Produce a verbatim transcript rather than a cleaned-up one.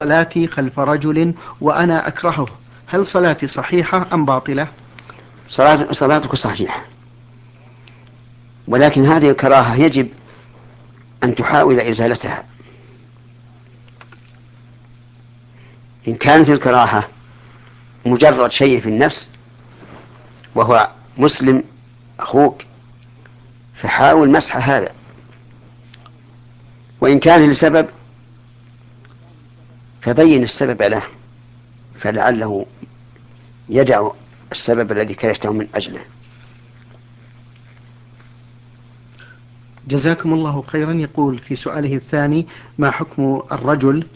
صلاتي خلف رجل وأنا أكرهه، هل صلاتي صحيحة أم باطلة؟ صلاة صلاتك صحيحة، ولكن هذه الكراهة يجب أن تحاول إزالتها. إن كانت الكراهة مجرد شيء في النفس وهو مسلم أخوك فحاول مسح هذا، وإن كان لسبب فبين السبب له، فلعله يدع السبب الذي كرهته من أجله. جزاكم الله خيرا. يقول في سؤاله الثاني: ما حكم الرجل